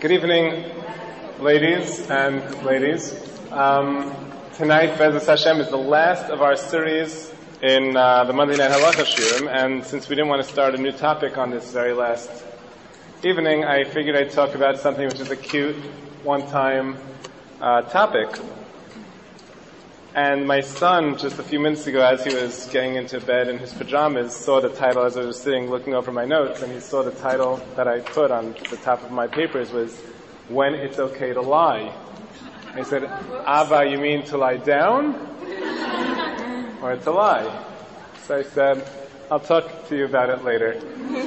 Good evening, ladies and ladies. Tonight, Be'ezus Hashem, is the last of our series in the Monday Night Halacha Shiurim, and since we didn't want to start a new topic on this very last evening, I figured I'd talk about something which is a cute, one-time topic. And my son, just a few minutes ago, as he was getting into bed in his pajamas, saw the title as I was sitting looking over my notes, and he saw the title that I put on the top of my papers was, When It's Okay to Lie. And he said, Abba, you mean to lie down? Or to lie? So I said, I'll talk to you about it later.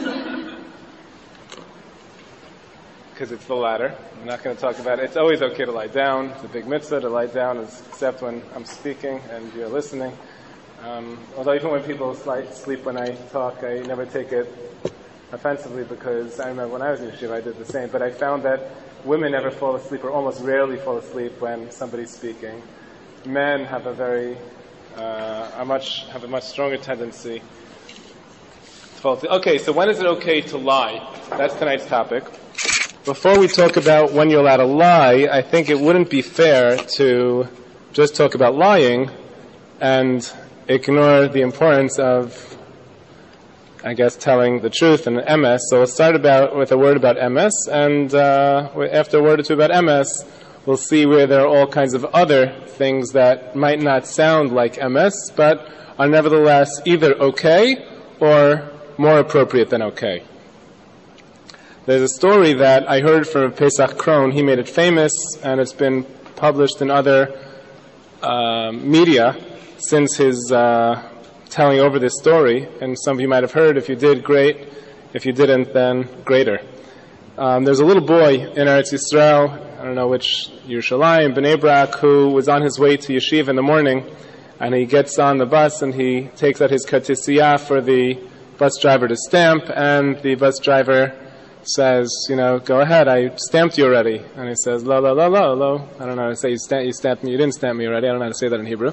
Because it's the latter. I'm not going to talk about it. It's always okay to lie down. It's a big mitzvah to lie down, except when I'm speaking and you're listening. Although even when people sleep when I talk, I never take it offensively, because I remember when I was in yeshiva, I did the same. But I found that women never fall asleep, or almost rarely fall asleep when somebody's speaking. Men have a much stronger tendency to fall asleep. Okay, so when is it okay to lie? That's tonight's topic. Before we talk about when you're allowed to lie, I think it wouldn't be fair to just talk about lying and ignore the importance of, I guess, telling the truth and emes. So we'll start with a word about emes, and after a word or two about emes, we'll see where there are all kinds of other things that might not sound like emes, but are nevertheless either okay or more appropriate than okay. There's a story that I heard from Pesach Krohn. He made it famous, and it's been published in other media since his telling over this story. And some of you might have heard. If you did, great. If you didn't, then greater. There's a little boy in Eretz Yisrael, I don't know which, Yerushalayim, Bnei Brak, who was on his way to yeshiva in the morning, and he gets on the bus and he takes out his kartisiyah for the bus driver to stamp, and the bus driver says, go ahead, I stamped you already. And he says, lo. I don't know how to say, you stamped me, you didn't stamp me already. I don't know how to say that in Hebrew.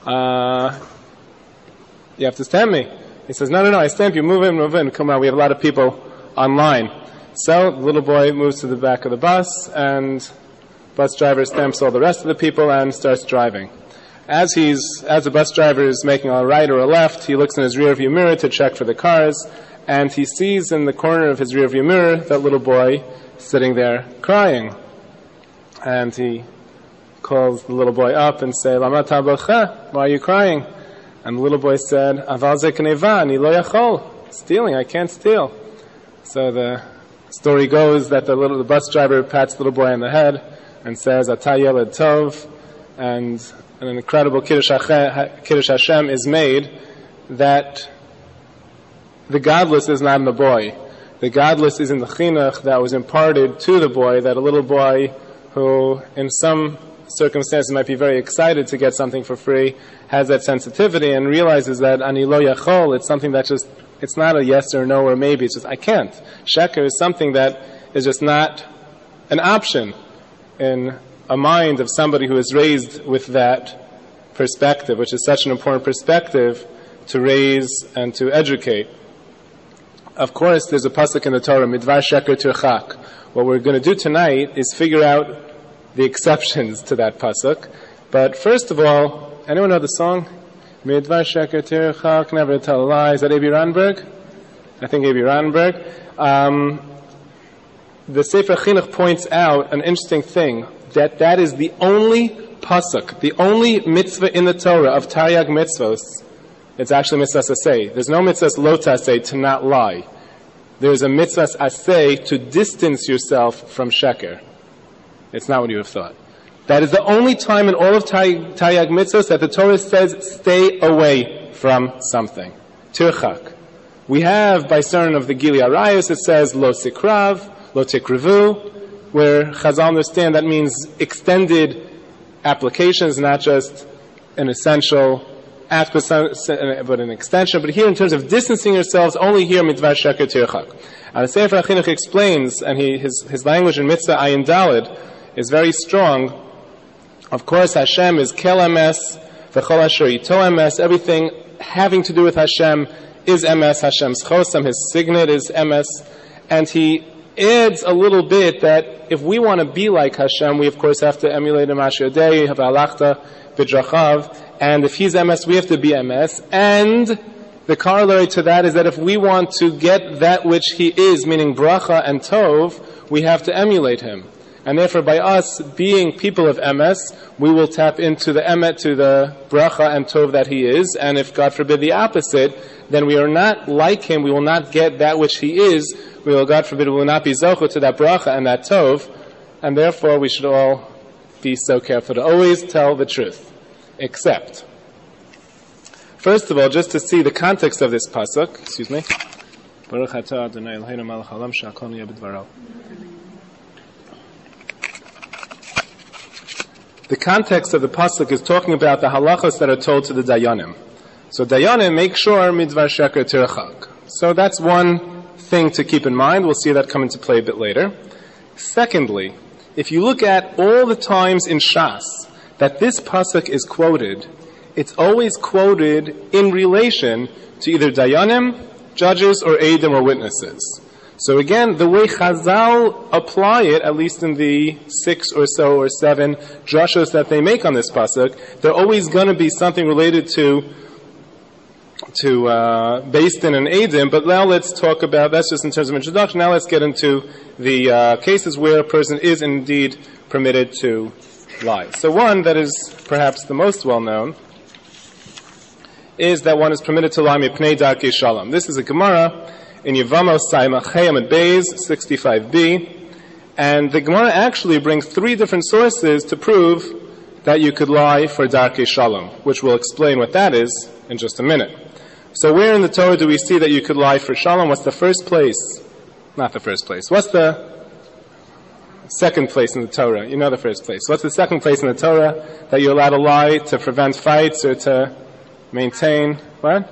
You have to stamp me. He says, no, I stamped you, move in, come on, we have a lot of people online. So, the little boy moves to the back of the bus, and bus driver stamps all the rest of the people and starts driving. As the bus driver is making a right or a left, he looks in his rear view mirror to check for the cars, and he sees in the corner of his rearview mirror that little boy sitting there crying. And he calls the little boy up and says, Lama tablocha? Why are you crying? And the little boy said, Aval ze kneva, ani lo yachol. Stealing, I can't steal. So the story goes that the bus driver pats the little boy on the head and says, Ata yeled tov, and an incredible Kiddush Hashem is made that the godless is not in the boy. The godless is in the chinuch that was imparted to the boy, that a little boy who, in some circumstances, might be very excited to get something for free, has that sensitivity and realizes that ani lo yachol, it's something that just, it's not a yes or no or maybe, it's just, I can't. Sheker is something that is just not an option in a mind of somebody who is raised with that perspective, which is such an important perspective to raise and to educate. Of course, there's a pasuk in the Torah, Midvar Sheker Tirchak. What we're going to do tonight is figure out the exceptions to that pasuk. But first of all, anyone know the song? Midvar Sheker Tirchak, never tell a lie. Is that Avi Ranberg? I think Avi Ranberg. The Sefer Chinuch points out an interesting thing, that is the only pasuk, the only mitzvah in the Torah of Taryag mitzvos. It's actually mitzvahs aseh. There's no mitzvahs lo taseh, to not lie. There's a mitzvahs aseh to distance yourself from sheker. It's not what you have thought. That is the only time in all of Taryag mitzvahs that the Torah says stay away from something. Tirchak. We have by certain of the Gili Arayos, it says lo sikrav, lo tikrivu, where Chazal understand that means extended applications, not just an essential act, but an extension. But here, in terms of distancing yourselves, only here Midvar Sheker Tirchak. And the Sefer HaChinuch explains, and his language in Mitzvah Ayin Daled is very strong. Of course, Hashem is Kel Emes, V'chol Asher Yito Emes. Everything having to do with Hashem is Emes. Hashem's Chosam, His signet is Emes, and He adds a little bit that if we want to be like Hashem, we of course have to emulate him, Asher Yodei, have Alachta, B'drachav, and if he's MS, we have to be MS, and the corollary to that is that if we want to get that which he is, meaning bracha and tov, we have to emulate him. And therefore, by us being people of emes, we will tap into the emet, to the bracha and tov that he is. And if, God forbid, the opposite, then we are not like him. We will not get that which he is. We will, God forbid, we will not be zochah to that bracha and that tov. And therefore, we should all be so careful to always tell the truth. Except, first of all, just to see the context of this pasuk. Excuse me. Baruch atah Adonai Eloheinu melech haolam she'akol niyeh b'dvaro. The context of the pasuk is talking about the halachos that are told to the dayanim. So dayanim, make sure midvar sheker tirachak. So that's one thing to keep in mind. We'll see that come into play a bit later. Secondly, if you look at all the times in Shas that this pasuk is quoted, it's always quoted in relation to either dayanim, judges, or eidim, or witnesses. So again, the way Chazal apply it, at least in the 6 or so or 7 drashos that they make on this pasuk, they're always going to be something related to Beis Din and eidim. But now let's talk about, that's just in terms of introduction. Now let's get into the cases where a person is indeed permitted to lie. So one that is perhaps the most well known is that one is permitted to lie mipnei darkei shalom. This is a Gemara in Yevamos Saimach Chayam at Beis 65b, and the Gemara actually brings 3 different sources to prove that you could lie for darkei shalom, which we'll explain what that is in just a minute. So where in the Torah do we see that you could lie for shalom? What's the first place? Not the first place. What's the second place in the Torah? You know the first place. What's the second place in the Torah that you're allowed to lie to prevent fights or to maintain? What?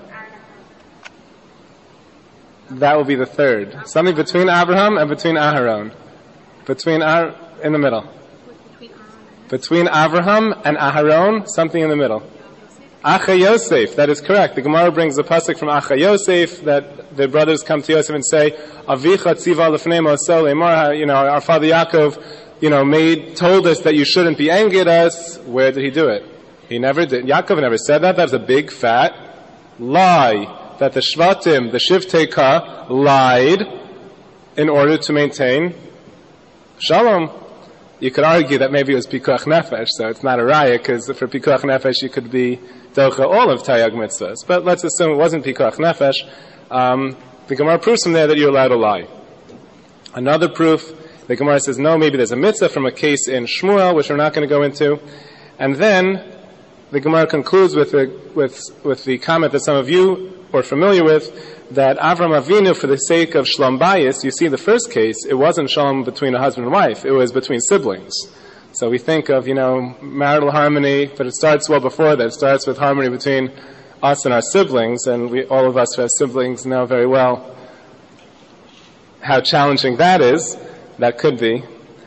That will be the third. Something between Abraham and between Aharon. In the middle. Between Abraham and Aharon, something in the middle. Acha Yosef, that is correct. The Gemara brings the pasuk from Acha Yosef that the brothers come to Yosef and say, Avicha tziva lefnei Moshe le'emor, our father Yaakov, told us that you shouldn't be angry at us. Where did he do it? He never did. Yaakov never said that. That was a big fat lie. That the Shvatim, the Shiftei Ka, lied in order to maintain Shalom. You could argue that maybe it was Pikuach Nefesh, so it's not a raya, because for Pikuach Nefesh you could be Docha all of Taryag Mitzvahs. But let's assume it wasn't Pikuach Nefesh. The Gemara proves from there that you're allowed to lie. Another proof, the Gemara says, no, maybe there's a mitzvah from a case in Shmuel, which we're not going to go into. And then the Gemara concludes with the comment that some of you are familiar with, that Avram Avinu, for the sake of Shalom Bayis, you see in the first case, it wasn't Shalom between a husband and wife, it was between siblings. So we think of, marital harmony, but it starts well before that. It starts with harmony between us and our siblings, and all of us who have siblings know very well how challenging that is. That could be.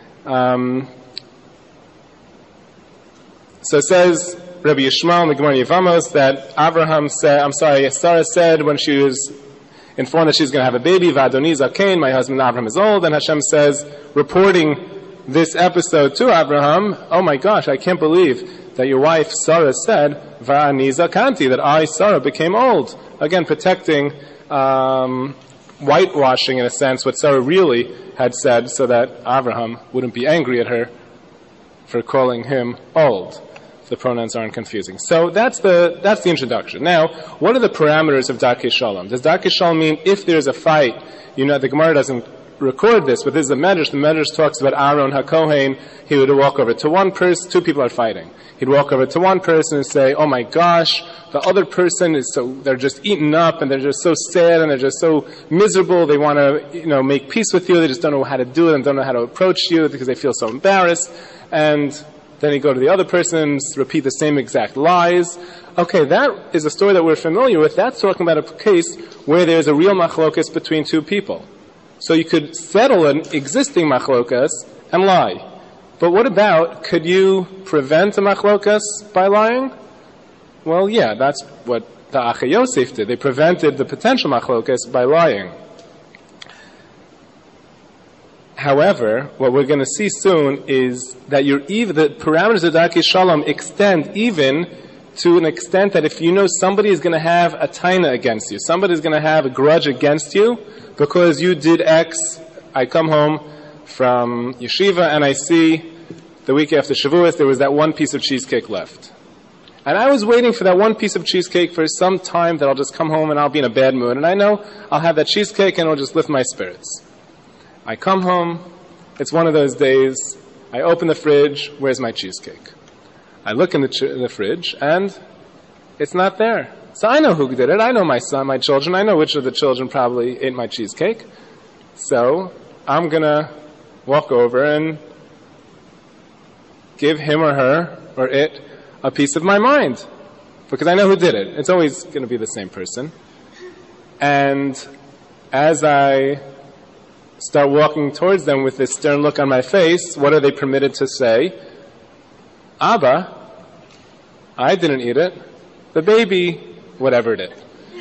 So it says, Rabbi Yishmael in the Gemara Yevamos, that Sarah said when she was informed that she's going to have a baby, V'adoni zakein, my husband Abraham is old, and Hashem says, reporting this episode to Abraham, oh my gosh, I can't believe that your wife Sarah said, V'ani zakanti, that I, Sarah, became old. Again, protecting, whitewashing in a sense what Sarah really had said, so that Abraham wouldn't be angry at her for calling him old. The pronouns aren't confusing. So that's the introduction. Now, what are the parameters of Darkei Shalom? Does Darkei Shalom mean if there's a fight, the Gemara doesn't record this, but this is the Medrash. The Medrash talks about Aaron HaKohen. He would walk over to one person, 2 people are fighting. He'd walk over to one person and say, oh my gosh, the other person they're just eaten up and they're just so sad and they're just so miserable. They want to, make peace with you. They just don't know how to do it and don't know how to approach you because they feel so embarrassed. And then you go to the other person, repeat the same exact lies. Okay, that is a story that we're familiar with. That's talking about a case where there's a real machlokas between 2 people. So you could settle an existing machlokas and lie. But what about, could you prevent a machlokas by lying? Well, yeah, that's what the Acha Yosef did. They prevented the potential machlokas by lying. However, what we're going to see soon is that the parameters of Darkei Shalom extend even to an extent that if you know somebody is going to have a taina against you, somebody is going to have a grudge against you because you did X. I come home from yeshiva and I see the week after Shavuos there was that one piece of cheesecake left. And I was waiting for that one piece of cheesecake for some time that I'll just come home and I'll be in a bad mood. And I know I'll have that cheesecake and it'll just lift my spirits. I come home, it's one of those days, I open the fridge, where's my cheesecake? I look in the fridge and it's not there. So I know who did it. I know my son, my children. I know which of the children probably ate my cheesecake. So I'm going to walk over and give him or her or it a piece of my mind. Because I know who did it. It's always going to be the same person. And as I start walking towards them with this stern look on my face, what are they permitted to say? Abba, I didn't eat it. The baby, whatever did.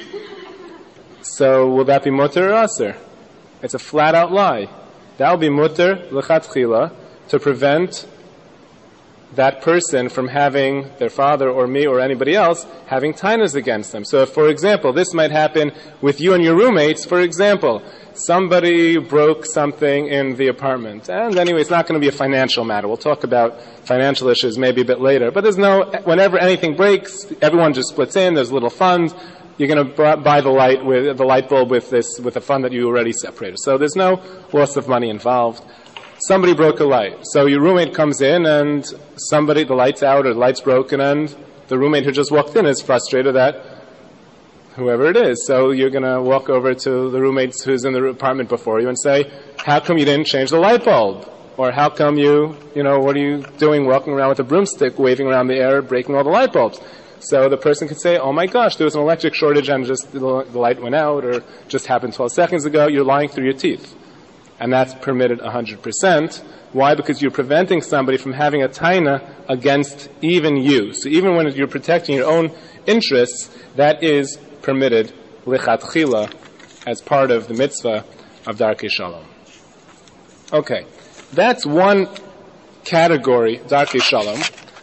So will that be mutter or aser? It's a flat out lie. That will be mutter l'chatchila to prevent that person from having their father or me or anybody else having tainas against them. So if, for example, this might happen with you and your roommates, for example, somebody broke something in the apartment. And anyway, it's not going to be a financial matter. We'll talk about financial issues maybe a bit later. But whenever anything breaks, everyone just splits in, there's a little fund. You're going to buy the light bulb with a fund that you already separated. So there's no loss of money involved. Somebody broke a light. So your roommate comes in and the light's out or the light's broken and the roommate who just walked in is frustrated at whoever it is. So you're going to walk over to the roommate who's in the apartment before you and say, how come you didn't change the light bulb? Or how come what are you doing walking around with a broomstick, waving around the air, breaking all the light bulbs? So the person could say, oh my gosh, there was an electric shortage and just the light went out or just happened 12 seconds ago. You're lying through your teeth. And that's permitted 100%. Why? Because you're preventing somebody from having a taina against even you. So even when you're protecting your own interests, that is permitted lichatchila as part of the mitzvah of Darkei Shalom. Okay. That's one category, Darkei Shalom.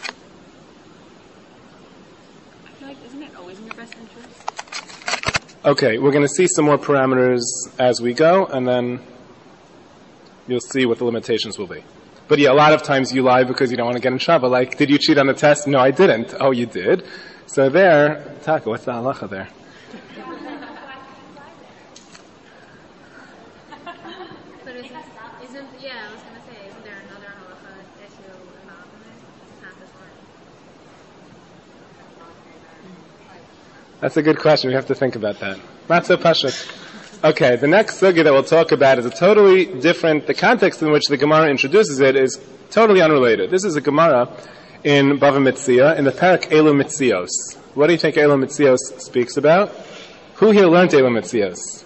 Isn't it always in your best interest? Okay, we're going to see some more parameters as we go, and then you'll see what the limitations will be. But yeah, a lot of times you lie because you don't want to get in trouble. Like, did you cheat on the test? No, I didn't. Oh, you did. So there, Taka, what's the halacha there? I was going to say, isn't there another halacha issue involved in this? It's not this one. That's a good question. We have to think about that. Not so pashut. Okay, the next sugya that we'll talk about is a totally different, the context in which the Gemara introduces it is totally unrelated. This is a Gemara in Bava Metzia, in the parak Elu Metzios. What do you think Elu Metzios speaks about? Who here learned Elu Metzios?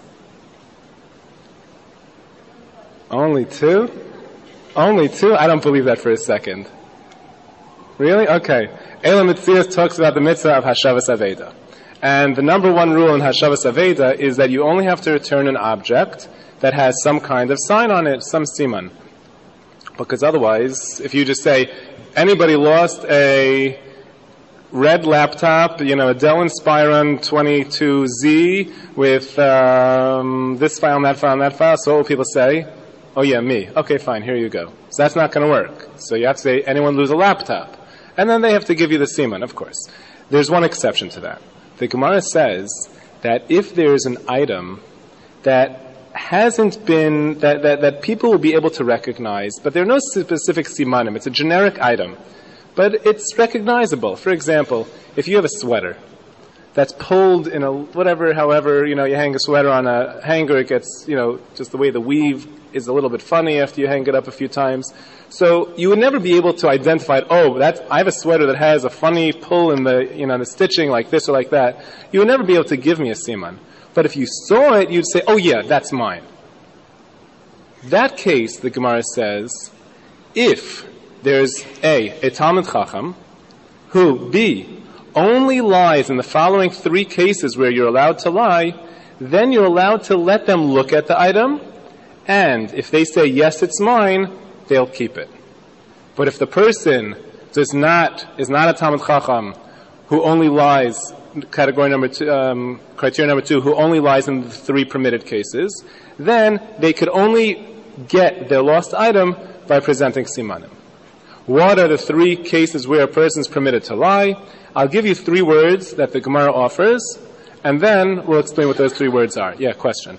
Only two? Only two? I don't believe that for a second. Really? Okay. Elu Metzios talks about the mitzvah of Hashavas Aveda. And the number one rule in Hashavas Aveda is that you only have to return an object that has some kind of sign on it, some siman. Because otherwise, if you just say, anybody lost a red laptop, a Dell Inspiron 22Z with this file and that file and that file, so what will people say? Oh yeah, me. Okay, fine, here you go. So that's not going to work. So you have to say, anyone lose a laptop? And then they have to give you the siman, of course. There's one exception to that. The Gemara says that if there's an item that hasn't been, that people will be able to recognize, but there are no specific simanim, it's a generic item, but it's recognizable. For example, if you have a sweater that's pulled in however, you hang a sweater on a hanger, it gets, just the way the weave is a little bit funny after you hang it up a few times. So you would never be able to identify, I have a sweater that has a funny pull in the stitching like this or like that. You would never be able to give me a siman. But if you saw it, you'd say, oh yeah, that's mine. That case, the Gemara says, if there's a Talmid Chacham, who, B, only lies in the following three cases where you're allowed to lie, then you're allowed to let them look at the item, and if they say, yes, it's mine, they'll keep it. But if the person is not a Talmid Chacham who only lies, criteria number two, who only lies in the 3 permitted cases, then they could only get their lost item by presenting simanim. What are the 3 cases where a person is permitted to lie? I'll give you 3 words that the Gemara offers, and then we'll explain what those 3 words are. Yeah, question.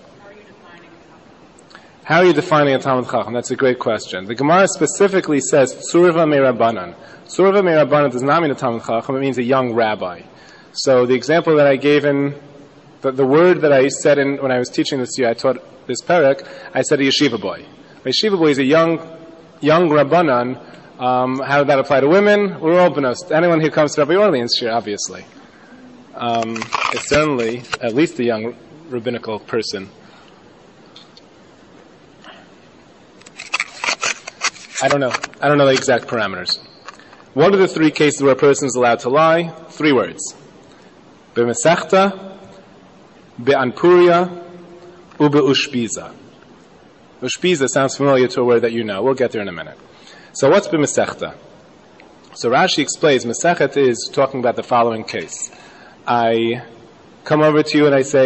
How are you defining a Talmid Chacham? That's a great question. The Gemara specifically says, Tsurva me Rabbanan. Tsurva me Rabbanan does not mean a Talmid Chacham, it means a young rabbi. So the example that I gave in, the word that I said when I was teaching this year, I taught this perek, I said a yeshiva boy. A yeshiva boy is a young Rabbanan. How did that apply to women? We're all benos. Anyone who comes to Rabbi Orleans here, obviously. It's certainly at least a young rabbinical person. I don't know the exact parameters. What are the 3 cases where a person is allowed to lie? 3 words. B'mesechta, be'anpuria, u'be'ushpiza. Ushpiza sounds familiar to a word that you know. We'll get there in a minute. So what's b'mesechta? So Rashi explains, Mesechet is talking about the following case. I come over to you and I say,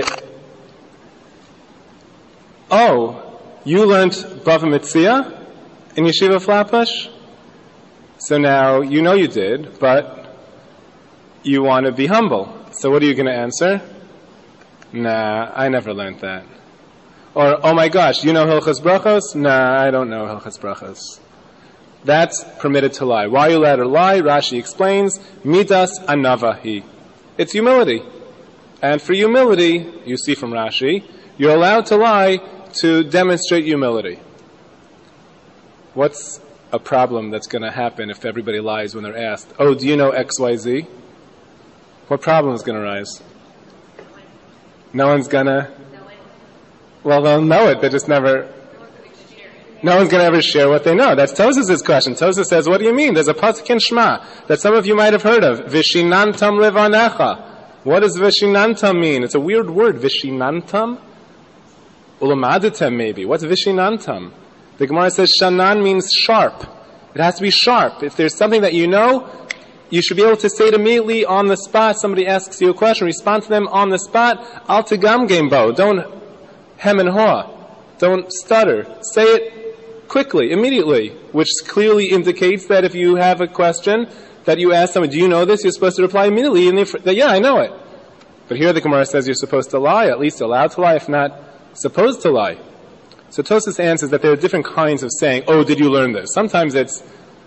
oh, you learned Bava Metzia in Yeshiva Flatbush? So now, you know you did, but you want to be humble. So what are you going to answer? Nah, I never learned that. Or, oh my gosh, you know Hilchas Brachos? Nah, I don't know Hilchas Brachos. That's permitted to lie. Why are you allowed to lie? Rashi explains, Midas Anavahi. It's humility. And for humility, you see from Rashi, you're allowed to lie to demonstrate humility. What's a problem that's going to happen if everybody lies when they're asked, oh, do you know XYZ? What problem is going to arise? No one's going to... Well, they'll know it, they just never... No one's going to ever share what they know. That's Tosas' question. Tosas says, what do you mean? There's a pasuk in Shema that some of you might have heard of. Vishinantam levanecha. What does vishinantam mean? It's a weird word. Vishinantam? Ulamaditem maybe. What's vishinantam? The Gemara says shanan means sharp. It has to be sharp. If there's something that you know, you should be able to say it immediately on the spot. Somebody asks you a question, respond to them on the spot. Al tegam gambo. Don't hem and haw. Don't stutter. Say it quickly, immediately, which clearly indicates that if you have a question that you ask someone, do you know this? You're supposed to reply immediately, and yeah, I know it. But here the Gemara says you're supposed to lie, at least allowed to lie, if not supposed to lie. So Tosas answers that there are different kinds of saying, oh, did you learn this? Sometimes it's,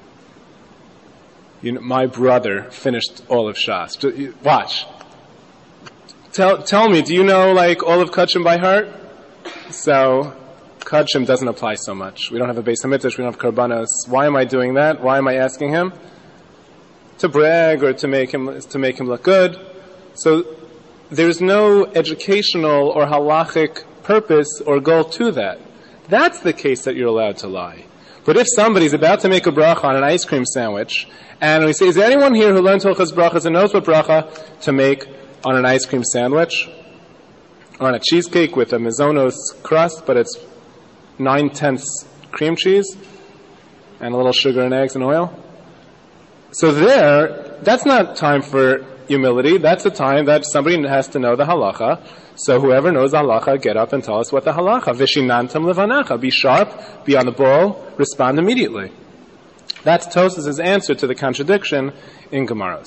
my brother finished all of Shas. Watch. Tell me, do you know, all of Kachim by heart? So, Kachim doesn't apply so much. We don't have a Beis HaMikdash, we don't have Karbanos. Why am I doing that? Why am I asking him? To brag or to make him look good. So, there's no educational or halachic purpose or goal to that. That's the case that you're allowed to lie. But if somebody's about to make a bracha on an ice cream sandwich, and we say, is there anyone here who learned Hilchas Brachas and knows what bracha to make on an ice cream sandwich? Or on a cheesecake with a Mizonos crust, but it's 9/10 cream cheese, and a little sugar and eggs and oil? So that's not time for humility. That's a time that somebody has to know the halacha. So whoever knows the halacha, get up and tell us what the halacha. Vishinantam levanecha. Be sharp, be on the ball, respond immediately. That's Tosas' answer to the contradiction in Gemaros.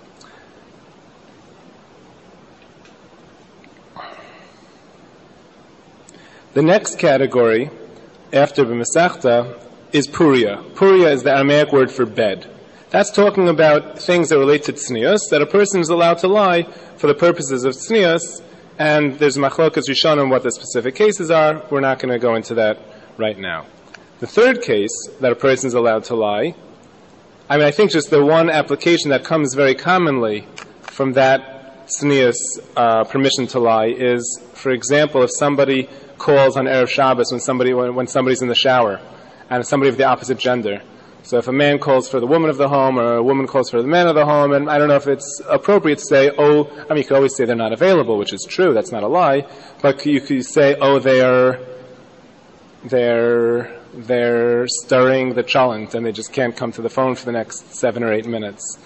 The next category, after b'mesechta, is puria. Puria is the Aramaic word for bed. That's talking about things that relate to tznius, that a person is allowed to lie for the purposes of tznius, and there's machlokas Rishonim on what the specific cases are. We're not going to go into that right now. The third case that a person is allowed to lie, I think just the one application that comes very commonly from that tznius permission to lie is, for example, if somebody calls on Erev Shabbos when somebody's in the shower, and somebody of the opposite gender. So if a man calls for the woman of the home, or a woman calls for the man of the home, and I don't know if it's appropriate to say, you could always say they're not available, which is true, that's not a lie, but you could say, they're stirring the cholent and they just can't come to the phone for the next 7 or 8 minutes.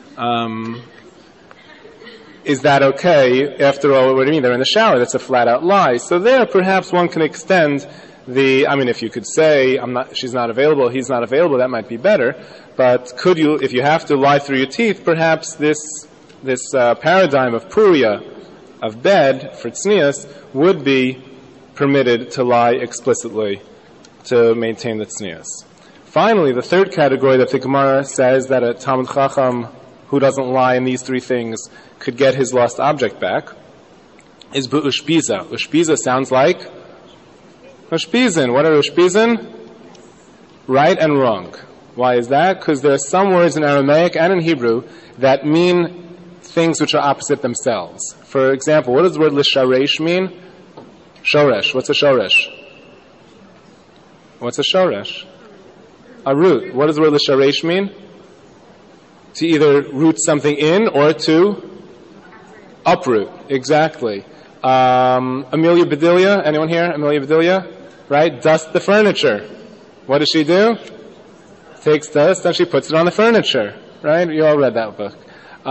Is that okay? After all, what do you mean? They're in the shower. That's a flat-out lie. So there, perhaps one can extend if you could say, she's not available, he's not available, that might be better. But could you, if you have to lie through your teeth, perhaps this paradigm of puria, of bed, for tznius, would be permitted to lie explicitly to maintain the tznius. Finally, the third category that the Gemara says that a Talmud Chacham who doesn't lie in these three things could get his lost object back is be'ushpiza. Ushpiza sounds like ushpizin. What are ushpizin? Right and wrong. Why is that? Because there are some words in Aramaic and in Hebrew that mean things which are opposite themselves. For example, what does the word lisharesh mean? Shoresh. What's a shoresh? What's a shoresh? A root. What does the word lisharesh mean? To either root something in or to uproot. Exactly. Amelia Bedelia, anyone here? Amelia Bedelia? Right? Dust the furniture. What does she do? Takes dust and she puts it on the furniture. Right? You all read that book.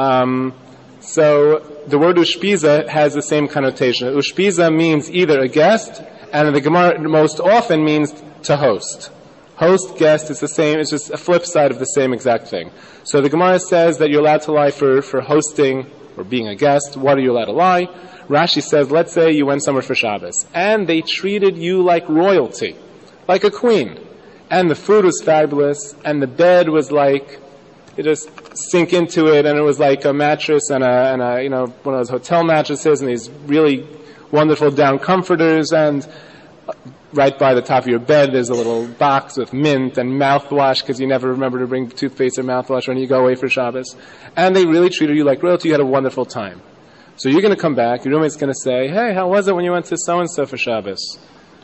So the word ushpiza has the same connotation. Ushpiza means either a guest, and the Gemara most often means to host. Host, guest, it's the same, it's just a flip side of the same exact thing. So the Gemara says that you're allowed to lie for hosting or being a guest. What are you allowed to lie? Rashi says, let's say you went somewhere for Shabbos, and they treated you like royalty, like a queen. And the food was fabulous, and the bed was like, you just sink into it, and it was like a mattress and a one of those hotel mattresses, and these really wonderful down comforters, and right by the top of your bed there's a little box with mint and mouthwash, because you never remember to bring toothpaste or mouthwash when you go away for Shabbos. And they really treated you like royalty. You had a wonderful time. So you're going to come back, your roommate's going to say, hey, how was it when you went to so-and-so for Shabbos?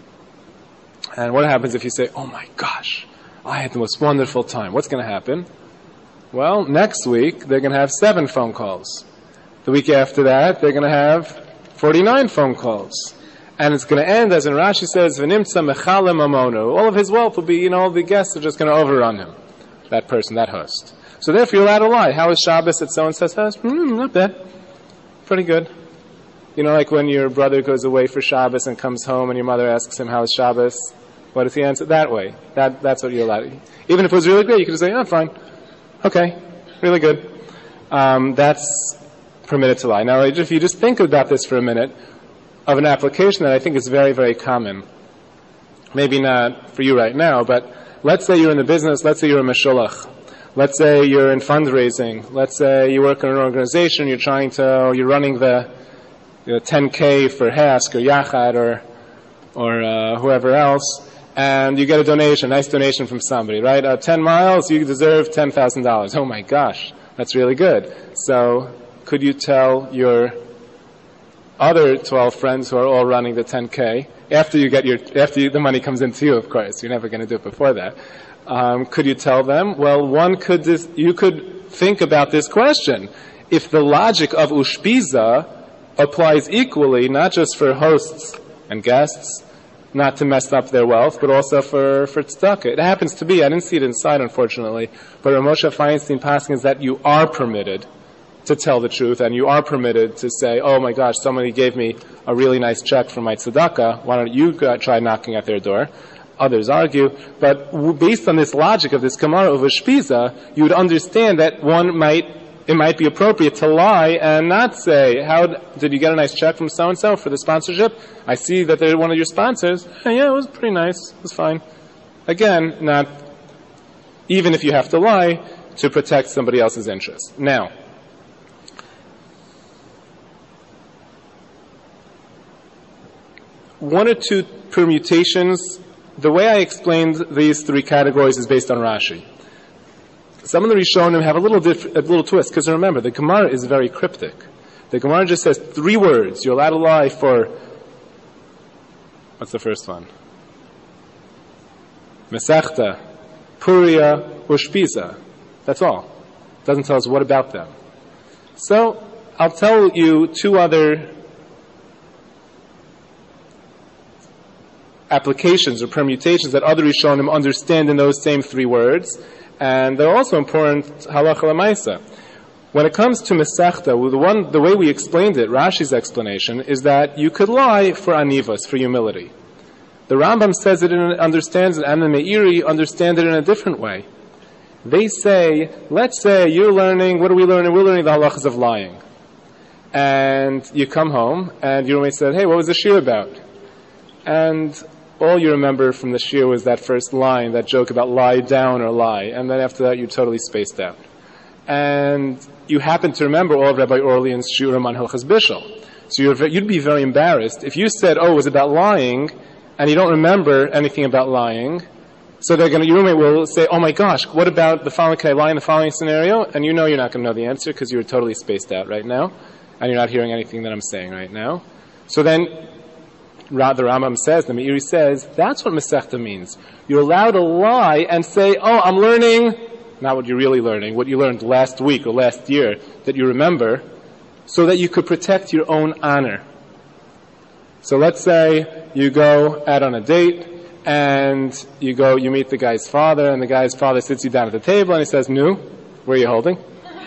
And what happens if you say, oh my gosh, I had the most wonderful time? What's going to happen? Well, next week, they're going to have 7 phone calls. The week after that, they're going to have 49 phone calls. And it's going to end, as in Rashi says, V'nimtza mechala mamono. All of his wealth will be, all the guests are just going to overrun him. That person, that host. So therefore, you're allowed to lie. How is Shabbos at so-and-so's house? Not bad. Pretty good. Like when your brother goes away for Shabbos and comes home and your mother asks him, how is Shabbos? What does he answer? That way. That's what you're allowed to. Even if it was really great, you could just say, oh, fine. Okay, really good. That's permitted to lie. Now, if you just think about this for a minute, of an application that I think is very, very common. Maybe not for you right now, but let's say you're in the business, let's say you're a meshulach. Let's say you're in fundraising. Let's say you work in an organization, you're running the 10K for HASC or Yachad or whoever else, and you get a donation, nice donation from somebody, right? 10 miles, you deserve $10,000. Oh my gosh, that's really good. So, could you tell your other 12 friends who are all running the 10K, after the money comes into you, of course, you're never going to do it before that, could you tell them? Well, you could think about this question. If the logic of ushpiza applies equally, not just for hosts and guests, not to mess up their wealth, but also for tzedakah. It happens to be, I didn't see it inside, unfortunately, but Rav Moshe Feinstein passing is that you are permitted to tell the truth, and you are permitted to say, oh my gosh, somebody gave me a really nice check for my tzedakah, why don't you try knocking at their door? Others argue, but based on this logic of this Gemara of Ushpiza, you would understand that it might be appropriate to lie and not say, how did you get a nice check from so-and-so for the sponsorship? I see that they're one of your sponsors. Yeah, it was pretty nice. It was fine. Again, not, even if you have to lie, to protect somebody else's interests. Now, one or two permutations. The way I explained these 3 categories is based on Rashi. Some of the Rishonim have a little twist, because remember, the Gemara is very cryptic. The Gemara just says 3 words. You're allowed to lie for, what's the first one? Mesechta, Puria, Ushpiza. That's all. It doesn't tell us what about them. So, I'll tell you 2 other applications or permutations that other Rishonim understand in those same three words, and they're also important halacha l'maisa. When it comes to Masechta, the way we explained it, Rashi's explanation, is that you could lie for anivas, for humility. The Rambam says it and understands it, and the Meiri understand it in a different way. They say, let's say you're learning, what are we learning? We're learning the halachas of lying. And you come home, and your roommate said, hey, what was the shir about? And all you remember from the shir was that first line, that joke about lie down or lie, and then after that you're totally spaced out. And you happen to remember all of Rabbi Orlean's shiurim on Hilchas Bishul. So you'd be very embarrassed. If you said, oh, it was about lying, and you don't remember anything about lying, so your roommate will say, oh my gosh, what about the following, can I lie in the following scenario? And you know you're not going to know the answer because you're totally spaced out right now, and you're not hearing anything that I'm saying right now. So then, the Rambam says, the Meiri says, that's what Masechta means. You're allowed to lie and say, oh, I'm learning, not what you're really learning, what you learned last week or last year that you remember, so that you could protect your own honor. So let's say you go out on a date, and you meet the guy's father, and the guy's father sits you down at the table, and he says, "Nu, where are you holding?"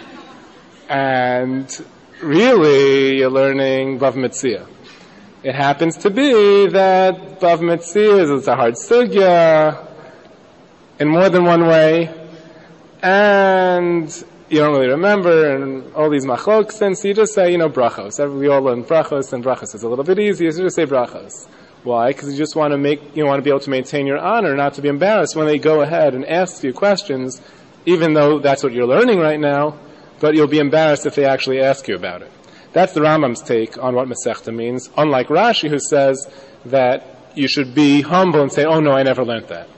And really, you're learning Bav Metzia. It happens to be that Bav Metzia is a hard sugya in more than one way, and you don't really remember, and all these machloks, and so you just say, brachos. We all learn brachos, and brachos is a little bit easier, so you just say brachos. Why? Because you just want to be able to maintain your honor, not to be embarrassed when they go ahead and ask you questions, even though that's what you're learning right now, but you'll be embarrassed if they actually ask you about it. That's the Rambam's take on what Masechta means, unlike Rashi, who says that you should be humble and say, oh no, I never learned that.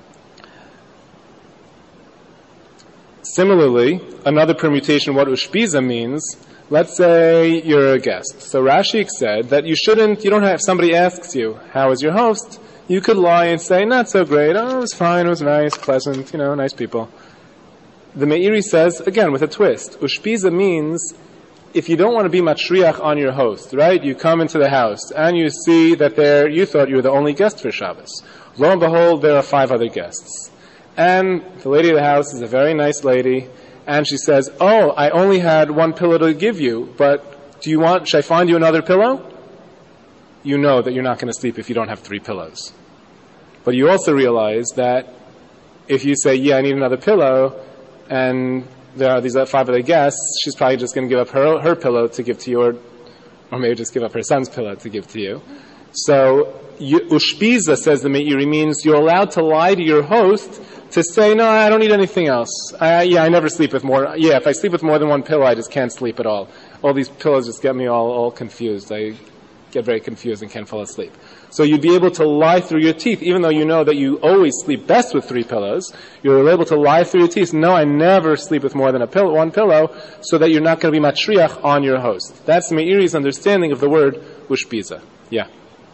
Similarly, another permutation of what Ushpiza means, let's say you're a guest. So Rashi said that you don't have, if somebody asks you, how is your host? You could lie and say, not so great, oh, it was fine, it was nice, pleasant, nice people. The Meiri says, again, with a twist, Ushpiza means, if you don't want to be matriach on your host, right? You come into the house, and you see that you thought you were the only guest for Shabbos. Lo and behold, there are 5 other guests. And the lady of the house is a very nice lady, and she says, oh, I only had 1 pillow to give you, but should I find you another pillow? You know that you're not going to sleep if you don't have 3 pillows. But you also realize that if you say, yeah, I need another pillow, and there are these 5 other guests, she's probably just going to give up her pillow to give to you, or maybe just give up her son's pillow to give to you. So, Ushpiza, says the Meiri, means you're allowed to lie to your host to say, no, I don't need anything else. I never sleep with more. Yeah, if I sleep with more than 1 pillow, I just can't sleep at all. All these pillows just get me all confused. I get very confused and can't fall asleep. So you'd be able to lie through your teeth, even though you know that you always sleep best with 3 pillows. You're able to lie through your teeth. No, I never sleep with more than 1 pillow, so that you're not going to be matriach on your host. That's Meiri's understanding of the word ushpiza. Yeah.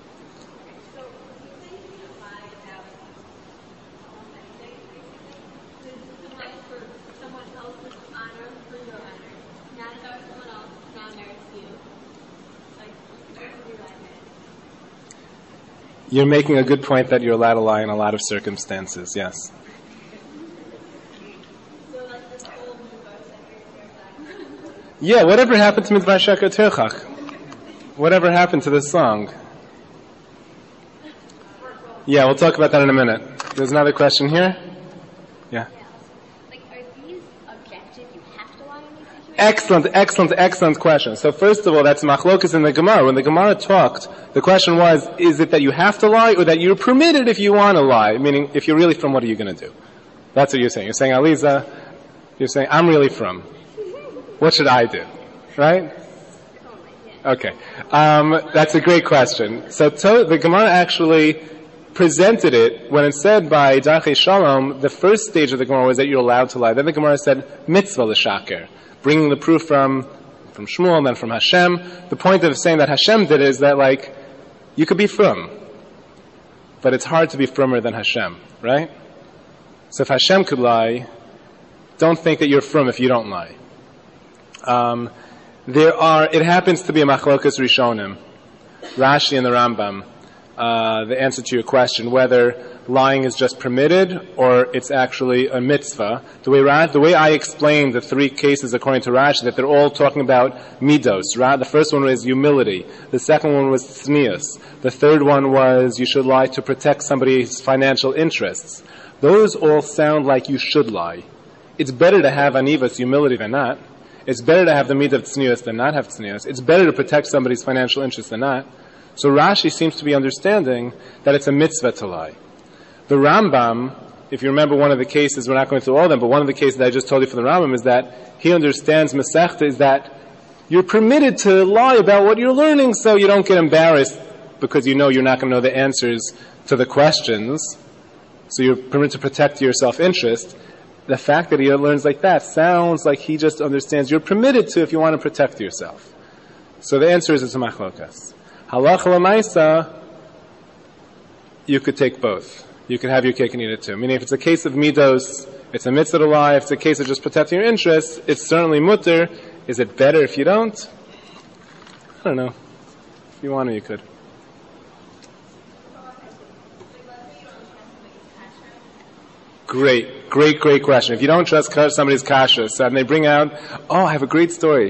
You're making a good point that you're allowed to lie in a lot of circumstances, yes. Yeah, whatever happened to Midvar Sheker Tirchach? Whatever happened to this song? Yeah, we'll talk about that in a minute. There's another question here? Yeah. Excellent question. So first of all, that's machlokas in the Gemara. When the Gemara talked, the question was, is it that you have to lie or that you're permitted if you want to lie? Meaning, if you're really from, what are you going to do? That's what you're saying. You're saying, Aliza, you're saying, I'm really from. What should I do? Right? Okay. That's a great question. So the Gemara actually presented it when it said by Darchei Shalom, the first stage of the Gemara was that you're allowed to lie. Then the Gemara said, mitzvah l'shaker. Bringing the proof from Shmuel and then from Hashem. The point of saying that Hashem did is that, you could be frum, but it's hard to be frummer than Hashem, right? So if Hashem could lie, don't think that you're frum if you don't lie. It happens to be a machlokas rishonim, Rashi and the Rambam, the answer to your question, whether lying is just permitted or it's actually a mitzvah. The way I explained the three cases according to Rashi, that they're all talking about midos, right? The first one was humility. The second one was tznius. The third one was you should lie to protect somebody's financial interests. Those all sound like you should lie. It's better to have anivas, humility, than not. It's better to have the midah of tznius than not have tznius. It's better to protect somebody's financial interests than not. So Rashi seems to be understanding that it's a mitzvah to lie. The Rambam, if you remember one of the cases, we're not going through all of them, but one of the cases that I just told you from the Rambam is that he understands Masechta is that you're permitted to lie about what you're learning so you don't get embarrassed because you know you're not going to know the answers to the questions. So you're permitted to protect your self-interest. The fact that he learns like that sounds like he just understands you're permitted to if you want to protect yourself. So the answer is it's a machlokas. Halacha l'maisa, you could take both. You could have your cake and eat it too. Meaning if it's a case of midos, it's a mitzvah to lie. If it's a case of just protecting your interests, it's certainly mutter. Is it better if you don't? I don't know. If you want to, you could. Great question. If you don't trust somebody's kashrus, and they bring out, I have a great story.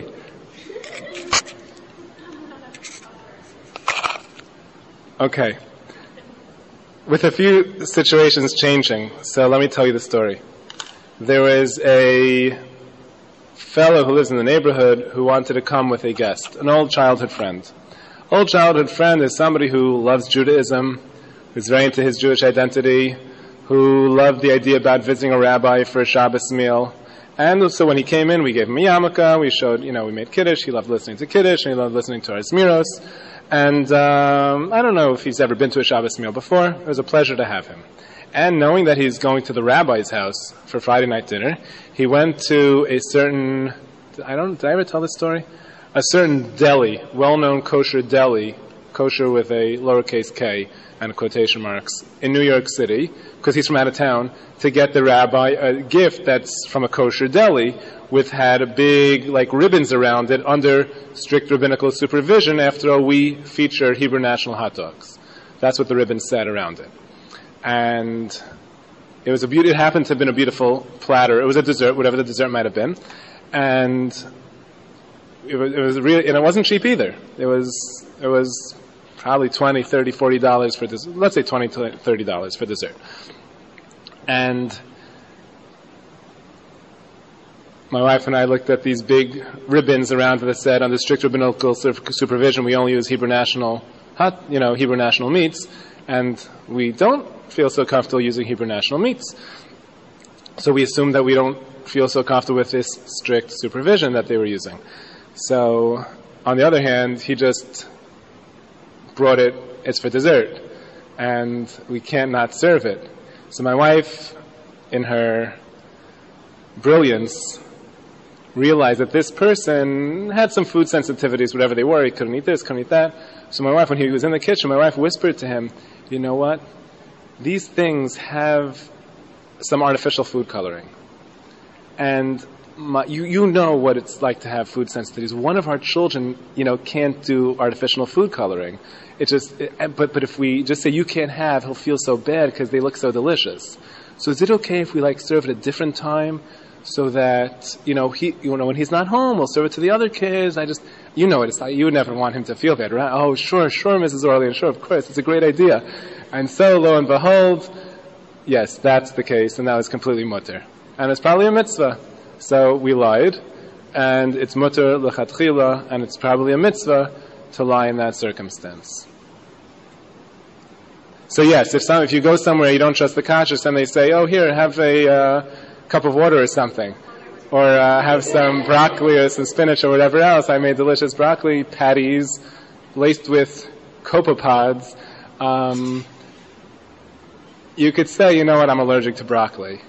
Okay. With a few situations changing, so let me tell you the story. There was a fellow who lives in the neighborhood who wanted to come with a guest, an old childhood friend. Old childhood friend is somebody who loves Judaism, who's very into his Jewish identity, who loved the idea about visiting a rabbi for a Shabbos meal. And so when he came in, we gave him a yarmulke, we showed, we made Kiddush, he loved listening to Kiddush, and he loved listening to our Zmiros. And I don't know if he's ever been to a Shabbos meal before. It was a pleasure to have him. And knowing that he's going to the rabbi's house for Friday night dinner, he went to a certain, did I ever tell this story? A certain deli, well-known kosher deli, kosher with a lowercase k and quotation marks, in New York City, because he's from out of town, to get the rabbi a gift that's from a kosher deli, had a big, ribbons around it under strict rabbinical supervision. After all, we feature Hebrew National hot dogs. That's what the ribbon said around it. And it happened to have been a beautiful platter. It was a dessert, whatever the dessert might have been. And it was really, and it wasn't cheap either. It was probably $20, $30, $40 for dessert. Let's say $20 to $30 for dessert. And my wife and I looked at these big ribbons around that said, under strict rabbinical supervision, we only use Hebrew National meats, and we don't feel so comfortable using Hebrew National meats. So we assumed that we don't feel so comfortable with this strict supervision that they were using. So, on the other hand, he just brought it's for dessert, and we can't not serve it. So my wife, in her brilliance, realized that this person had some food sensitivities, whatever they were. He couldn't eat this, couldn't eat that. So my wife, when he was in the kitchen, my wife whispered to him, you know what? These things have some artificial food coloring. And you know what it's like to have food sensitivities. One of our children, can't do artificial food coloring. But if we just say you can't have, he'll feel so bad because they look so delicious. So is it okay if we serve at a different time so that, when he's not home, we'll serve it to the other kids? It's like, you would never want him to feel bad, right? Oh, sure, Mrs. Orlean, sure, of course, it's a great idea. And so, lo and behold, yes, that's the case, and that was completely mutter. And it's probably a mitzvah. So we lied, and it's mutter l'chatchila, and it's probably a mitzvah to lie in that circumstance. So yes, if you go somewhere you don't trust the kashrus, and they say, here, have a cup of water or something, or have some broccoli or some spinach or whatever else. I made delicious broccoli patties laced with copepods. You could say, I'm allergic to broccoli.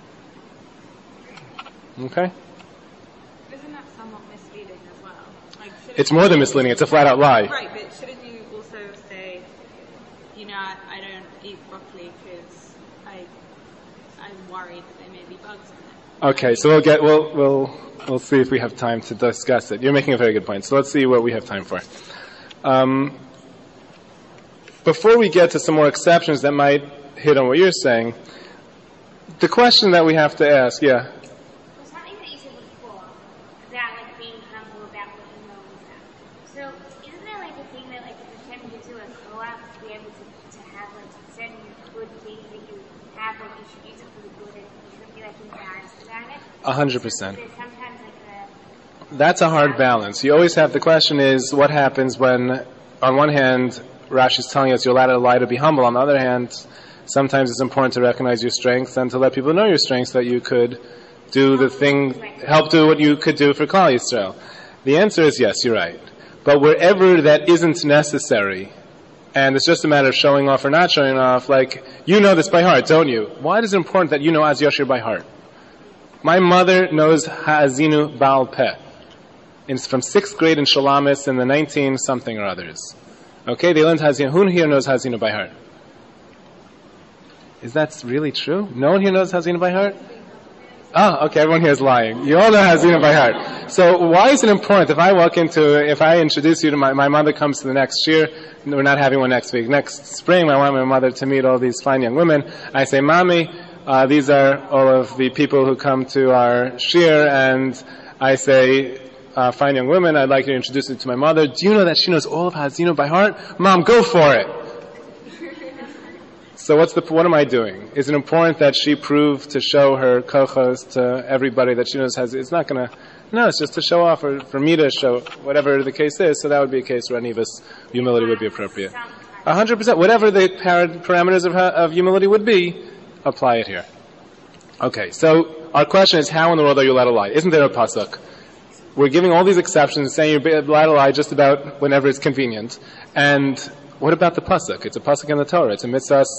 Okay? Isn't that somewhat misleading as well? It's more than misleading. It's a flat-out lie. Right, but shouldn't you also say, I don't eat broccoli because I'm worried that there may be bugs in it? Okay, so we'll see if we have time to discuss it. You're making a very good point. So let's see what we have time for. before we get to some more exceptions that might hit on what you're saying, the question that we have to ask, yeah. Something that you said before about like being humble about what you know and stuff. So isn't there like a thing that like if you're attempting to do a co-op to be able to have like certain good things that you have, like you should use it for the good and you shouldn't be like embarrassed about it? 100%. So there's sometimes like That's a hard balance. You always have, the question is, what happens when, on one hand, Rashi is telling us you're allowed to lie to be humble. On the other hand, sometimes it's important to recognize your strengths and to let people know your strengths, that you could do the thing, help do what you could do for Klal Yisrael. The answer is yes, you're right. But wherever that isn't necessary, and it's just a matter of showing off or not showing off, like, you know this by heart, don't you? Why is it important that you know Az Yashir by heart? My mother knows Ha'azinu Baal Peh. It's from 6th grade in Shalamis in the 19-something or others. Okay, they learned Ha'azinu. Who here knows Ha'azinu by heart? Is that really true? No one here knows Ha'azinu by heart? Oh, okay, everyone here is lying. You all know Ha'azinu by heart. So why is it important if I introduce you to my mother comes to the next year, we're not having one next week, next spring I want my mother to meet all these fine young women, I say, Mommy, these are all of the people who come to our shir, and I say, fine young women, I'd like you to introduce you to my mother. Do you know that she knows all of Ha'azinu by heart? Mom, go for it! So what am I doing? Is it important that she prove to show her kochos to everybody that she knows it's not gonna, no, it's just to show off, or for me to show, whatever the case is, so that would be a case where Anivas humility would be appropriate. 100%, whatever the parameters of humility would be, apply it here. Okay, so our question is, how in the world are you allowed to lie? Isn't there a pasuk? We're giving all these exceptions, saying you're allowed to lie just about whenever it's convenient. And what about the pasuk? It's a pasuk in the Torah. It's a mitzvahs,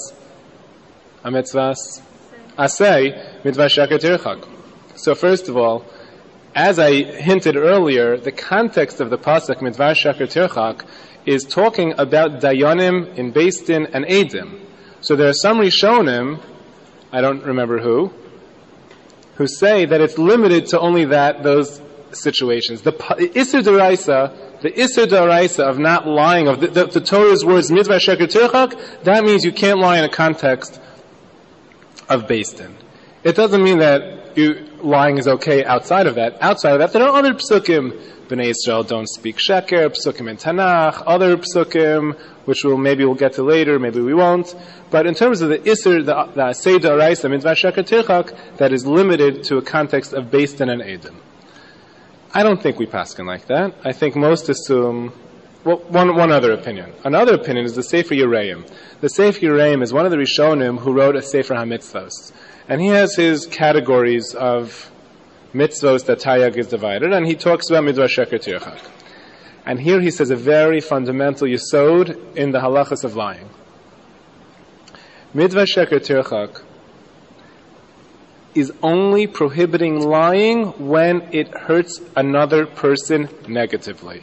asay, mitzvah sheker tirchak. So first of all, as I hinted earlier, the context of the pasuk, mitzvah sheker tirchak, is talking about dayanim in Beis Din and Eidim. So there are some Rishonim, I don't remember who say that it's limited to only those situations. The Isser D'Oraisa of not lying, of the Torah's words, mitzvah sheker tirchak, that means you can't lie in a context of Beis Din. It doesn't mean that lying is okay outside of that. Outside of that, there are other psukim. Bnei Yisrael don't speak sheker, psukim in Tanakh, other psukim, which maybe we'll get to later, maybe we won't. But in terms of the Isser, the Asay D'Oraisa, mitzvah sheker tirchak, that is limited to a context of Beis Din and Eidim. I don't think we paskin like that. I think most assume, one other opinion. Another opinion is the Sefer Yereim. The Sefer Yereim is one of the Rishonim who wrote a Sefer HaMitzvos. And he has his categories of mitzvos that Taryag is divided, and he talks about mitzvah sheker tirchak. And here he says a very fundamental yesod in the halachas of lying. Mitzvah sheker tirchak is only prohibiting lying when it hurts another person negatively.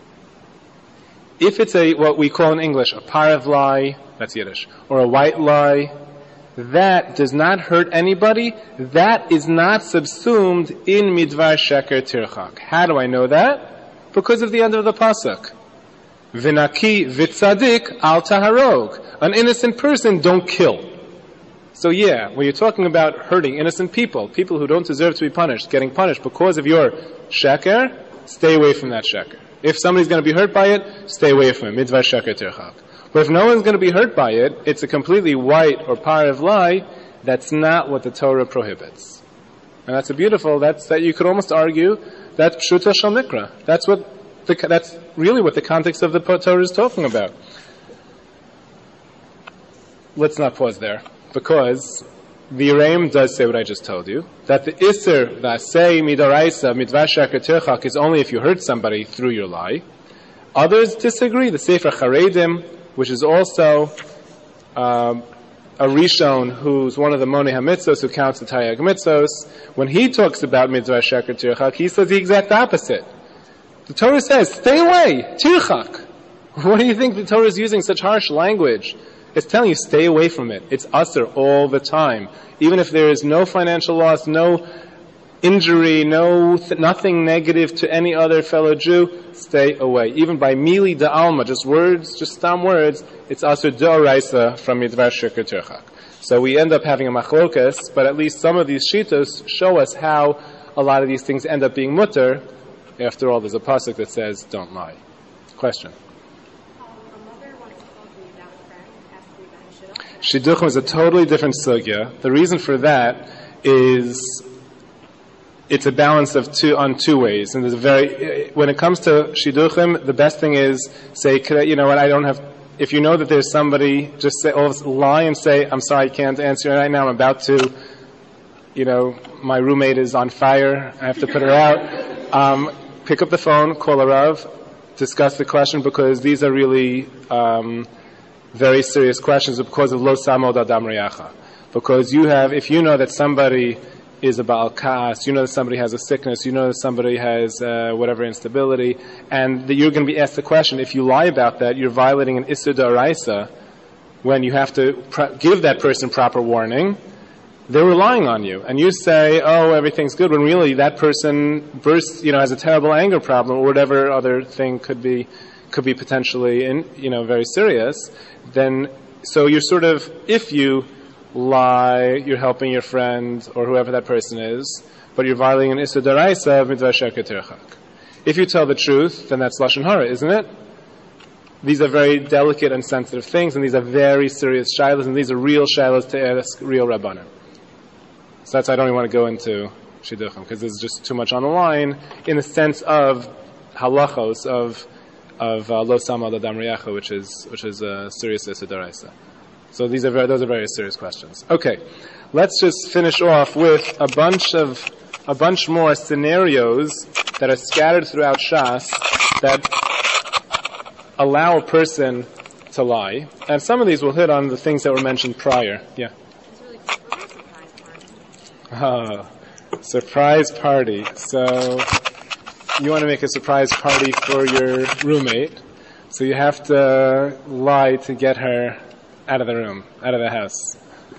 If it's what we call in English a parav lie, that's Yiddish, or a white lie, that does not hurt anybody, that is not subsumed in midvar sheker tirchak. How do I know that? Because of the end of the pasuk. V'naki v'tzadik al taharog. An innocent person don't kill. So yeah, when you're talking about hurting innocent people who don't deserve to be punished, getting punished because of your sheker, stay away from that sheker. If somebody's going to be hurt by it, stay away from it. Mitzvah sheker tirchak. But if no one's going to be hurt by it, it's a completely white or parav lie, that's not what the Torah prohibits. And that's that you could almost argue, that's pshuta shel mikra. That's really what the context of the Torah is talking about. Let's not pause there, because the Yereim does say what I just told you, that the Isser, the Asay Midoraisa, Mitzvah sheker tirchak, is only if you hurt somebody through your lie. Others disagree. The Sefer Charedim, which is also a Rishon who's one of the Monei HaMitzvos who counts the Taryag Mitzvos, when he talks about Mitzvah sheker tirchak, he says the exact opposite. The Torah says, stay away, tirchak. What do you think the Torah is using such harsh language? It's telling you, stay away from it. It's usher all the time. Even if there is no financial loss, no injury, nothing negative to any other fellow Jew, stay away. Even by mili da alma, just words, just stam words, it's asur d'oraisa from midvar shirka tirchak. So we end up having a machlokas, but at least some of these shitos show us how a lot of these things end up being mutter. After all, there's a pasuk that says, don't lie. Question? Shidduchim is a totally different sugya. The reason for that is it's a balance of two ways. And when it comes to shidduchim, the best thing is say, you know what, I don't have, if you know that there's somebody, just say, lie and say, I'm sorry, I can't answer right now, I'm about to, my roommate is on fire, I have to put her out. Pick up the phone, call a Rav, discuss the question, because these are really very serious questions because of lo samod adam riyacha. Because if you know that somebody is a Baal Ka'as, you know that somebody has a sickness, you know that somebody has whatever instability, and that you're going to be asked the question, if you lie about that, you're violating an Isur D'Oraisa when you have to give that person proper warning. They're relying on you. And you say, oh, everything's good, when really that person has a terrible anger problem or whatever other thing could be potentially very serious. Then, so you're sort of, if you lie, you're helping your friend or whoever that person is, but you're violating an Isur D'Oraisa of midvar shirka tirchak. If you tell the truth, then that's lashon hara, isn't it? These are very delicate and sensitive things, and these are very serious shilas, and these are real shilas to ask real rabbanim. So that's why I don't even want to go into shidduchim, because there's just too much on the line in the sense of halachos of lo samad adam riyacha, which is a serious Isur D'Oraisa. So those are very serious questions. Okay, let's just finish off with a bunch more scenarios that are scattered throughout Shas that allow a person to lie, and some of these will hit on the things that were mentioned prior. Yeah. Surprise party. So you want to make a surprise party for your roommate, so you have to lie to get her out of the room, out of the house.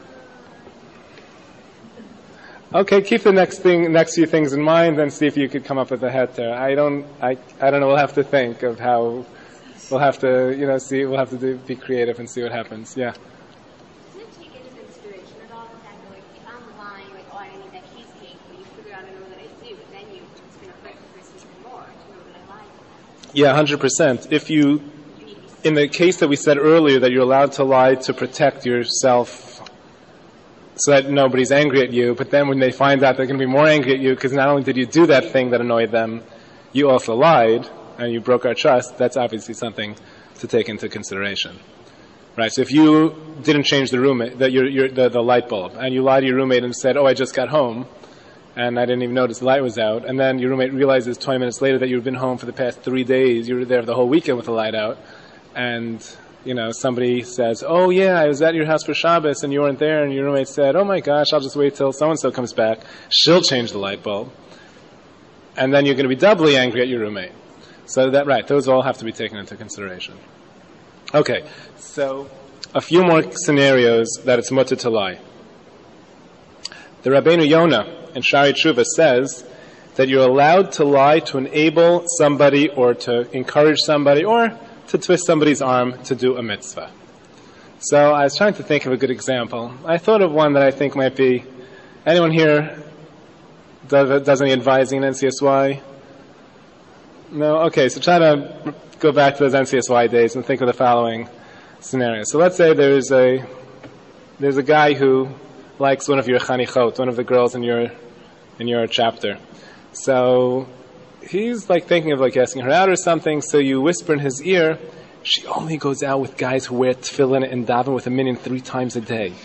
Okay, keep the next few things in mind, and see if you could come up with a heter. I don't know. We'll have to think of how. We'll have to, see. We'll have to be creative and see what happens. Yeah. Does it take into consideration at all the fact that, if I'm lying, I need that cheesecake, but you figure out I know that I do, but then it's going to hurt the person even more to know that I lied. Yeah, 100%. If you, in the case that we said earlier, that you're allowed to lie to protect yourself, so that nobody's angry at you, but then when they find out, they're going to be more angry at you, because not only did you do that thing that annoyed them, you also lied, and you broke our trust. That's obviously something to take into consideration. Right, so if you didn't change the roommate, the light bulb, and you lied to your roommate and said, oh, I just got home, and I didn't even notice the light was out, and then your roommate realizes 20 minutes later that you've been home for the past 3 days, you were there the whole weekend with the light out, and somebody says, oh yeah, I was at your house for Shabbos and you weren't there, and your roommate said, oh my gosh, I'll just wait till so-and-so comes back. She'll change the light bulb. And then you're going to be doubly angry at your roommate. So those all have to be taken into consideration. Okay, so a few more scenarios that it's mutter to lie. The Rabbeinu Yonah in Shari Tshuva says that you're allowed to lie to enable somebody or to encourage somebody or to twist somebody's arm to do a mitzvah. So I was trying to think of a good example. I thought of one that I think might be, anyone here does any advising in NCSY? No? Okay, so try to go back to those NCSY days and think of the following scenario. So let's say there's a guy who likes one of your chanichot, one of the girls in your chapter. So he's thinking of asking her out or something, so you whisper in his ear, she only goes out with guys who wear tefillin and daven with a minyan 3 times a day.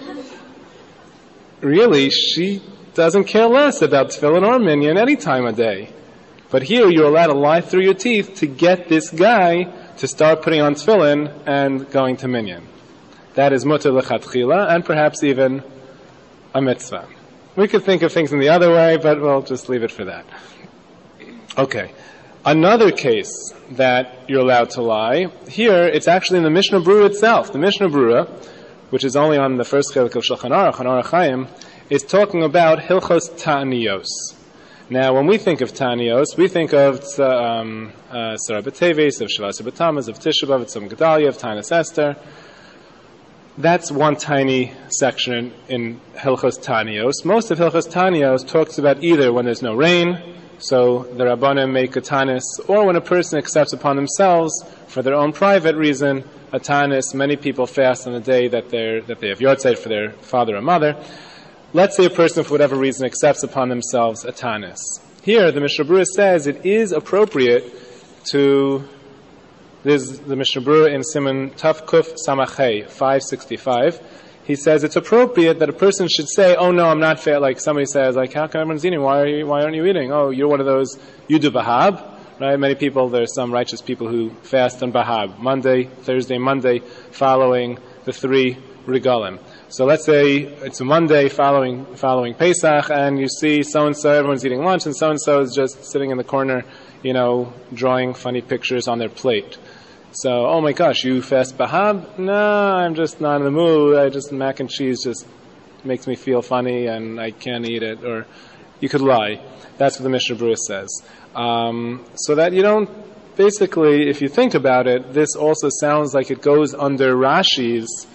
Really, she doesn't care less about tefillin or minyan any time of day. But here you're allowed to lie through your teeth to get this guy to start putting on tefillin and going to minyan. That is mutter lechatchila, and perhaps even a mitzvah. We could think of things in the other way, but we'll just leave it for that. Okay. Another case that you're allowed to lie, here it's actually in the Mishnah Berurah itself. The Mishnah Berurah, which is only on the first chelik of Shulchan Aruch, on Orach Chaim, is talking about Hilchos Ta'aniyos. Now, when we think of Tanios, we think of Sarah B'Teves, of Shavasar B'Tamaz, of Tisha B'Av, of Tzom Gedalia, of Tanis Esther. That's one tiny section in Hilchos Tanios. Most of Hilchos Tanios talks about either when there's no rain, so the Rabbanim make a tanis, or when a person accepts upon themselves, for their own private reason, a tanis. Many people fast on the day that they have yortzeit for their father or mother. Let's say a person, for whatever reason, accepts upon themselves a tanis. Here, the Mishnah Berurah says it is appropriate to. There's the Mishnah Berurah in Siman Taf Kuf Samachei 565. He says it's appropriate that a person should say, "Oh no, I'm not fat." Like somebody says, "Like how come everyone's eating? Why aren't you eating?" Oh, you're one of those. You do Bahab, right? Many people. There's some righteous people who fast on Bahab, Monday, Thursday, Monday, following the 3 regalim. So let's say it's a Monday following Pesach, and you see so-and-so, everyone's eating lunch, and so-and-so is just sitting in the corner, drawing funny pictures on their plate. So, oh my gosh, you fast Bahab? No, I'm just not in the mood. Mac and cheese just makes me feel funny, and I can't eat it. Or you could lie. That's what the Mishnah Berurah says. So that you don't, basically, if you think about it, this also sounds like it goes under Rashi's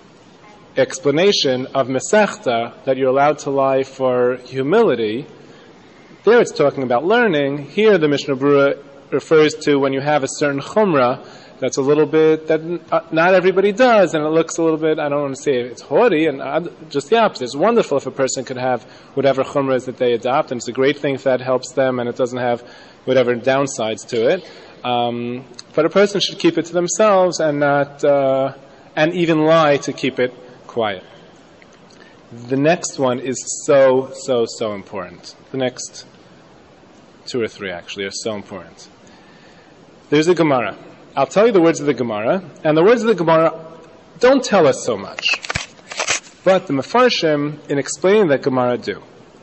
explanation of Masechta, that you're allowed to lie for humility. There it's talking about learning. Here the Mishnah Berurah refers to when you have a certain chumrah that's a little bit, that not everybody does, and it looks a little bit, I don't want to say it's haughty, and just the opposite. It's wonderful if a person could have whatever chumrah is that they adopt, and it's a great thing if that helps them and it doesn't have whatever downsides to it. But a person should keep it to themselves and not, and even lie to keep it quiet. The next one is so important. The next 2 or 3 actually are so important. There's a Gemara. I'll tell you the words of the Gemara, and the words of the Gemara don't tell us so much. But the Mefarshim, in explaining that Gemara, do.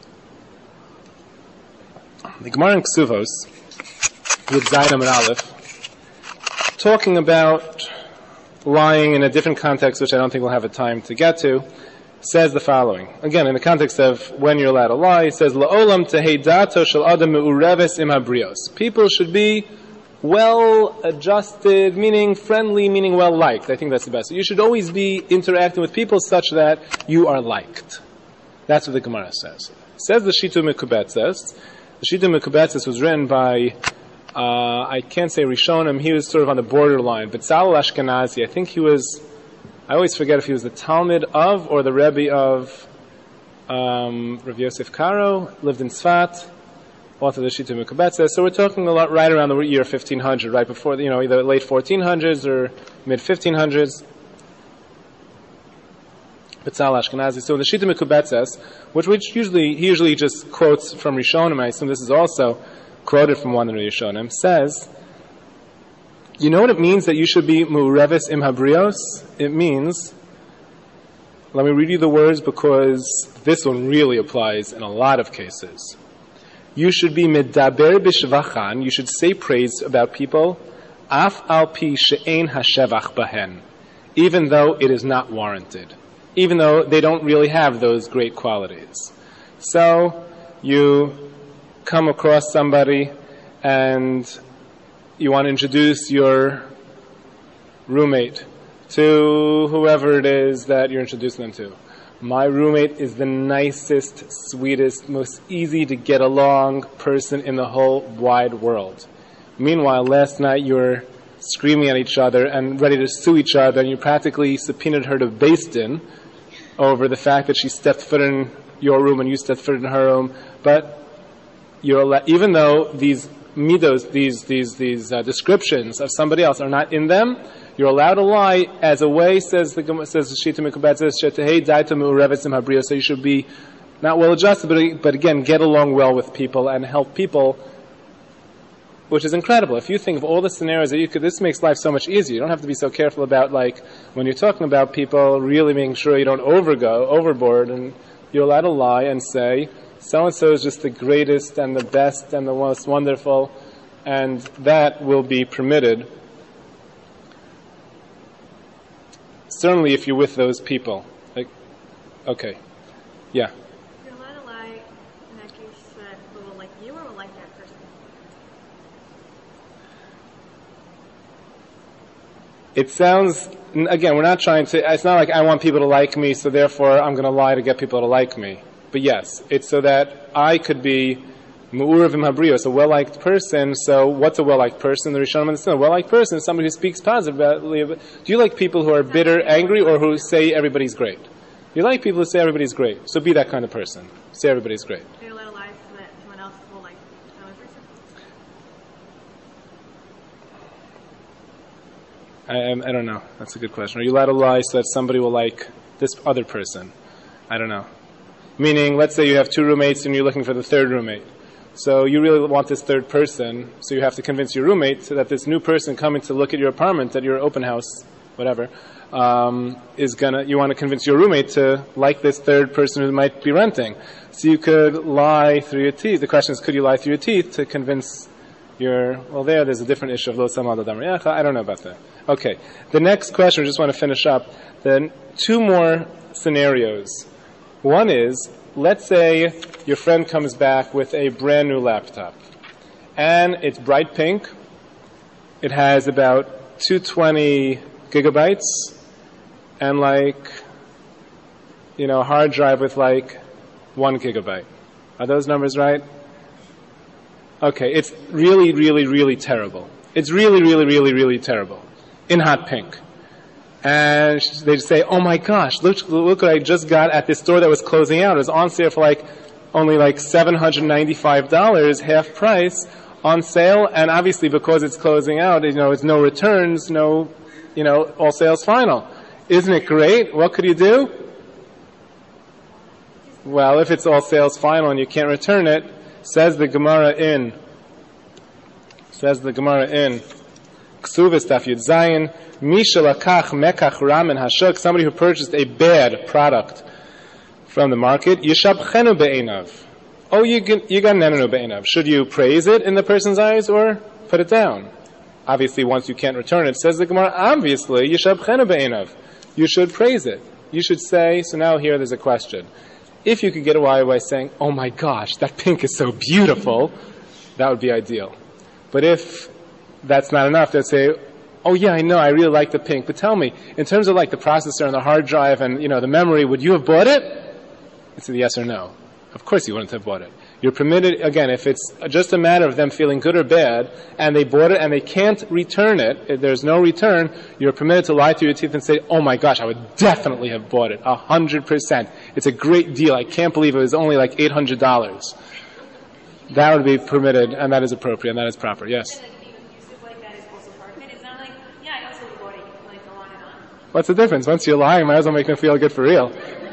The Gemara in Ksuvos, with Zayin and Aleph, talking about lying in a different context, which I don't think we'll have a time to get to, says the following. Again, in the context of when you're allowed to lie, it says, La'olam tehei dato shel adam me'ureves im habrios. People should be well-adjusted, meaning friendly, meaning well-liked. I think that's the best. So you should always be interacting with people such that you are liked. That's what the Gemara says. It says the Shita Mekubetzes. The Shita Mekubetzes was written by, I can't say Rishonim, he was sort of on the borderline, but Betzalel Ashkenazi, I think he was, I always forget if he was the Talmud of or the Rebbe of Rav Yosef Karo, lived in Tzfat, author of the Shita Mekubetzes. So we're talking a lot right around the year 1500, right before, either late 1400s or mid 1500s. Betzalel Ashkenazi. So in the Shita Mekubetzes, which he usually just quotes from Rishonim, I assume this is also quoted from one of the Rishonim, says, you know what it means that you should be mu'reves im habrios? It means, let me read you the words because this one really applies in a lot of cases. You should be medaber b'shvachan, you should say praise about people, af al pi she'ein hashevach bahen, even though it is not warranted, even though they don't really have those great qualities. So, you come across somebody and you want to introduce your roommate to whoever it is that you're introducing them to. My roommate is the nicest, sweetest, most easy to get along person in the whole wide world. Meanwhile, last night you were screaming at each other and ready to sue each other, and you practically subpoenaed her to Beis Din over the fact that she stepped foot in your room and you stepped foot in her room. But even though these midos, these descriptions of somebody else are not in them, you're allowed to lie as a way, says the Shita Mekubetzes, shetehei daito me'ureves im habrios, so you should be not well adjusted, but again, get along well with people and help people, which is incredible. If you think of all the scenarios that this makes life so much easier. You don't have to be so careful about, when you're talking about people, really making sure you don't overboard, and you're allowed to lie and say, so-and-so is just the greatest and the best and the most wonderful, and that will be permitted. Certainly if you're with those people. Okay. Yeah. You're allowed to lie in that case that, like that person? It sounds, again, we're not trying to, it's not like I want people to like me, so therefore I'm going to lie to get people to like me. But yes, it's so that I could be Mu'urav Habrios, a well-liked person. So what's a well-liked person? The Rishonim understand a well-liked person is somebody who speaks positively. Do you like people who are bitter, angry, or who say everybody's great? You like people who say everybody's great. So be that kind of person. Say everybody's great. Are you allowed to lie so that someone else will like another person? I don't know. That's a good question. Are you allowed to lie so that somebody will like this other person? I don't know. Meaning, let's say you have two roommates and you're looking for the third roommate. So you really want this third person, so you have to convince your roommate so that this new person coming to look at your apartment, at your open house, whatever, you want to convince your roommate to like this third person who might be renting. So you could lie through your teeth. The question is, could you lie through your teeth to convince there's a different issue of lo samad adam re'echa. I don't know about that. Okay. The next question, we just want to finish up. Then two more scenarios. One is, let's say your friend comes back with a brand new laptop. And it's bright pink. It has about 220 gigabytes. And a hard drive with 1 gigabyte. Are those numbers right? Okay, it's really, really, really terrible. It's really, really, really, really terrible. In hot pink. And they say, oh my gosh, look what I just got at this store that was closing out. It was on sale for only $795, half price, on sale. And obviously because it's closing out, it's no returns, all sales final. Isn't it great? What could you do? Well, if it's all sales final and you can't return it, says the Gemara in Ksuvas Daf Yud Zayin, Misha lakach mekach ramen hashuk, somebody who purchased a bad product from the market, yishabchenu be'enav. Oh, you got nenenu be'enav. Should you praise it in the person's eyes or put it down? Obviously, once you can't return it, says the Gemara, obviously, yishabchenu be'enav. You should praise it. You should say, so now here there's a question. If you could get away by saying, oh my gosh, that pink is so beautiful, that would be ideal. But if that's not enough, they'd say, oh yeah, I know, I really like the pink, but tell me, in terms of the processor and the hard drive and, the memory, would you have bought it? It's a yes or no. Of course you wouldn't have bought it. You're permitted, again, if it's just a matter of them feeling good or bad, and they bought it and they can't return it, if there's no return, you're permitted to lie through your teeth and say, oh my gosh, I would definitely have bought it, 100%. It's a great deal. I can't believe it was only $800. That would be permitted, and that is appropriate, and that is proper, yes. What's the difference? Once you're lying, might as well make them feel good for real.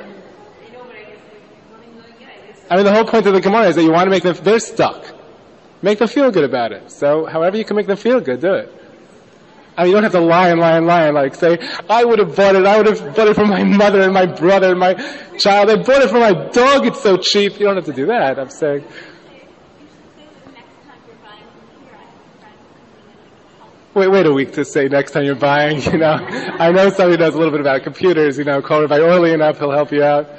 The whole point of the Gemara is that you want to make them, they're stuck. Make them feel good about it. So, however you can make them feel good, do it. You don't have to lie, say, I would have bought it for my mother and my brother and my child. I bought it for my dog, it's so cheap. You don't have to do that. I'm saying, wait a week to say next time you're buying, I know somebody knows a little bit about computers, call Rabbi Orly enough, he'll help you out.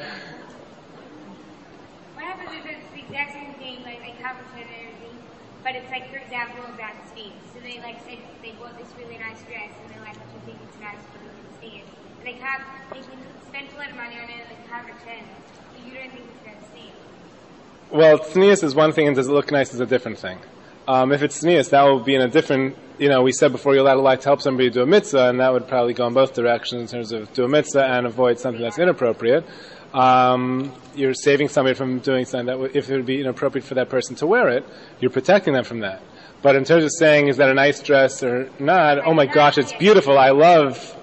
What happens is it's the exact same thing, they compensate and everything, but it's for example, about speed. So they say they bought this really nice dress and they're like, don't you think it's nice for them to see it? And they can spend a lot of money on it and they can't return it. So you don't think it's going to see it. Well, tznius is one thing and does it look nice is a different thing. If it's tznius, that will be in a different, we said before you're allowed to lie to help somebody do a mitzvah, and that would probably go in both directions in terms of do a mitzvah and avoid something that's inappropriate. You're saving somebody from doing something that if it would be inappropriate for that person to wear it, you're protecting them from that. But in terms of saying, is that a nice dress or not, oh my gosh, it's beautiful, I love,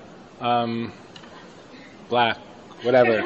black, whatever.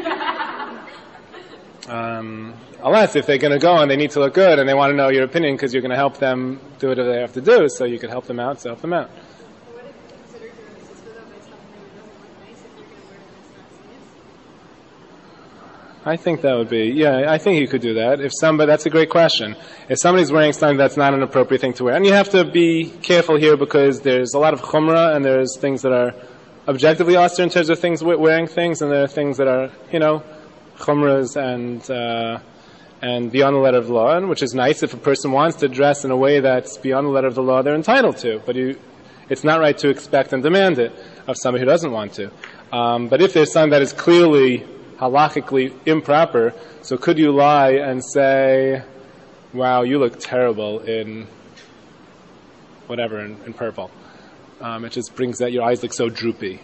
Unless if they're going to go and they need to look good and they want to know your opinion because you're going to help them do whatever they have to do, so you could help them out, so help them out. What if you consider doing this by something that doesn't look nice if you're going to wear it and it's not? I think that would be, I think you could do that. That's a great question. If somebody's wearing something that's not an appropriate thing to wear, and you have to be careful here because there's a lot of chumrah and there's things that are objectively austere in terms of things wearing things, and there are things that are, chumras and beyond the letter of the law, and which is nice. If a person wants to dress in a way that's beyond the letter of the law, they're entitled to. But it's not right to expect and demand it of somebody who doesn't want to. But if there's something that is clearly halachically improper, so could you lie and say, wow, you look terrible in whatever, in purple. It just brings that your eyes look so droopy.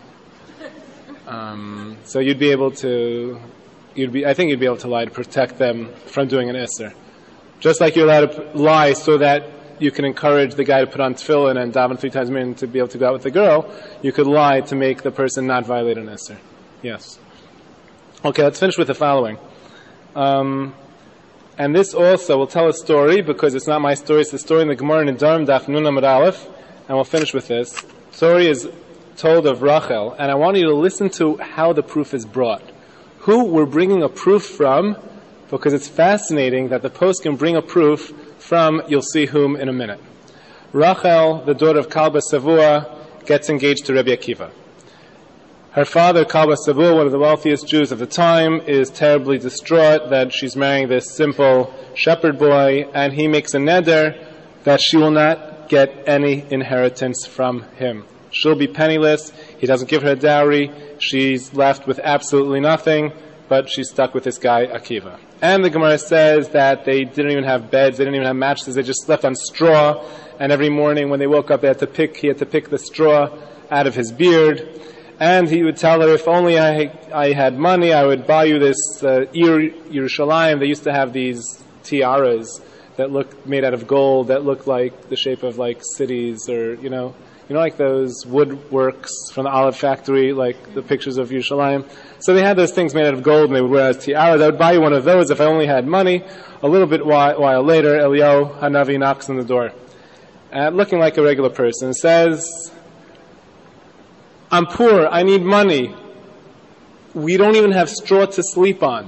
So you'd be able to, I think you'd be able to lie to protect them from doing an isser. Just like you're allowed to lie so that you can encourage the guy to put on tefillin and daven 3 times a minute to be able to go out with the girl, you could lie to make the person not violate an isser. Yes. Okay, let's finish with the following. And this also will tell a story, because it's not my story, it's the story in the Gemara in Nedarim Daf Nun Amud Aleph, and we'll finish with this. The story is told of Rachel, and I want you to listen to how the proof is brought. Who we're bringing a proof from, because it's fascinating that the post can bring a proof from, you'll see whom in a minute. Rachel, the daughter of Kalba Savua, gets engaged to Rabbi Akiva. Her father, Kalba Savua, one of the wealthiest Jews of the time, is terribly distraught that she's marrying this simple shepherd boy, and he makes a neder that she will not get any inheritance from him. She'll be penniless. He doesn't give her a dowry. She's left with absolutely nothing, but she's stuck with this guy, Akiva. And the Gemara says that they didn't even have beds, they didn't even have mattresses, they just slept on straw, and every morning when they woke up, he had to pick the straw out of his beard. And he would tell her, if only I had money, I would buy you this Yerushalayim. They used to have these tiaras that looked made out of gold, that looked like the shape of like cities, or like those woodworks from the olive factory, like the pictures of Yerushalayim. So they had those things made out of gold, and they would wear as tiaras. I would buy you one of those if I only had money. A little bit while later, Eliyahu Hanavi knocks on the door, looking like a regular person, says, I'm poor, I need money. We don't even have straw to sleep on.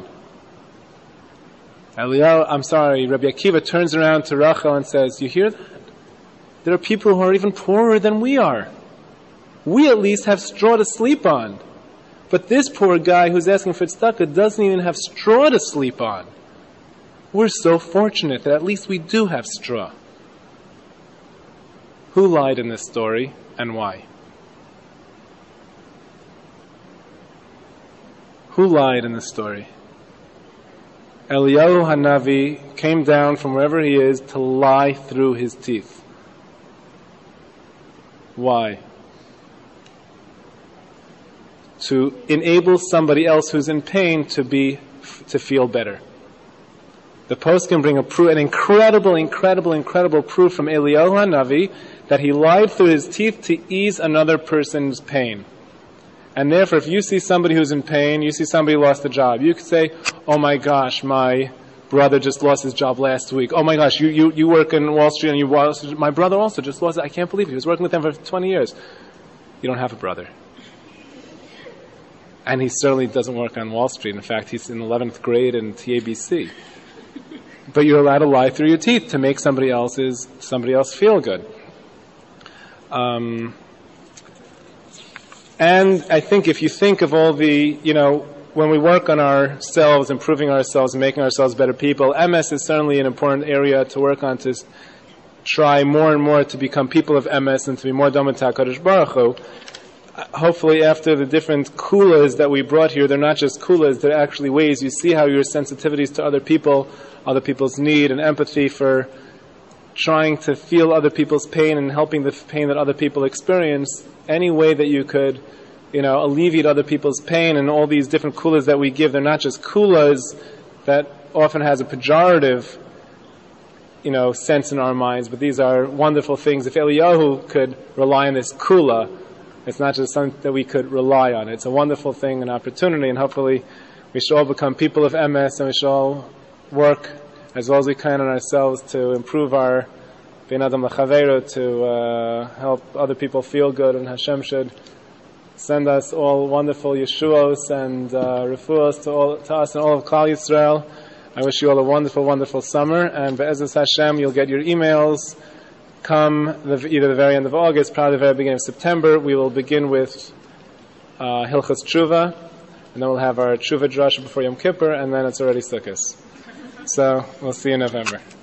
Rabbi Akiva turns around to Rachel and says, you hear that? There are people who are even poorer than we are. We at least have straw to sleep on. But this poor guy who's asking for tzedakah doesn't even have straw to sleep on. We're so fortunate that at least we do have straw. Who lied in this story and why? Who lied in this story? Eliyahu Hanavi came down from wherever he is to lie through his teeth. Why? To enable somebody else who's in pain to feel better. The post can bring an incredible proof from Eliyahu Hanavi that he lied through his teeth to ease another person's pain. And therefore, if you see somebody who's in pain, you see somebody who lost a job, you could say, oh my gosh, my brother just lost his job last week. Oh my gosh, you work in Wall Street and my brother also just lost it. I can't believe it. He was working with them for 20 years. You don't have a brother. And he certainly doesn't work on Wall Street. In fact, he's in 11th grade in TABC. But you're allowed to lie through your teeth to make somebody else feel good. And I think if you think of all the, when we work on ourselves, improving ourselves, and making ourselves better people, MS is certainly an important area to work on, to try more and more to become people of MS and to be more Dama HaKadosh Baruch Hu. Hopefully after the different kulas that we brought here, they're not just kulas, they're actually ways you see how your sensitivities to other people, other people's need and empathy for trying to feel other people's pain and helping the pain that other people experience, any way that you could, alleviate other people's pain, and all these different kulas that we give, they're not just kulas that often has a pejorative, sense in our minds, but these are wonderful things. If Eliyahu could rely on this kula, it's not just something that we could rely on. It's a wonderful thing, an opportunity, and hopefully we should all become people of MS, and we should all work as well as we can on ourselves to improve our Ben Adam L'Chaveiro, to help other people feel good, and Hashem should send us all wonderful Yeshuos and Refuos to us and all of Klal Yisrael. I wish you all a wonderful, wonderful summer, and Be'ezus Hashem, you'll get your emails come either the very end of August, probably the very beginning of September. We will begin with Hilchos Tshuva, and then we'll have our Tshuva Drasha before Yom Kippur, and then it's already Sukkos. So we'll see you in November.